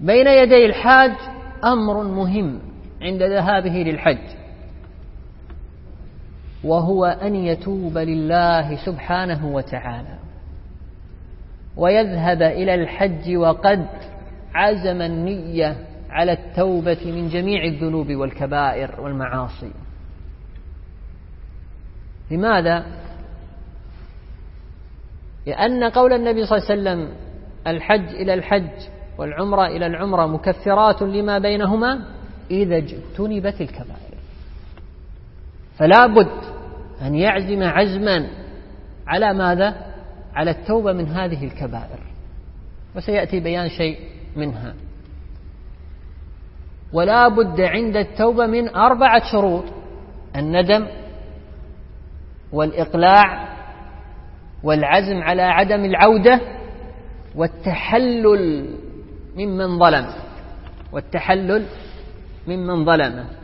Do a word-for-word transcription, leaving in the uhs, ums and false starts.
بين يدي الحاج أمر مهم عند ذهابه للحج، وهو أن يتوب لله سبحانه وتعالى ويذهب إلى الحج وقد عزم النية على التوبة من جميع الذنوب والكبائر والمعاصي. لماذا؟ لأن قول النبي صلى الله عليه وسلم الحج إلى الحج والعمرة إلى العمرة مكفرات لما بينهما إذا اجتنبت الكبائر، فلا بد أن يعزم عزما على ماذا؟ على التوبة من هذه الكبائر، وسيأتي بيان شيء منها. ولا بد عند التوبة من أربعة شروط: الندم والإقلاع والعزم على عدم العودة والتحلل ممن ظلم والتحلل ممن ظلمه.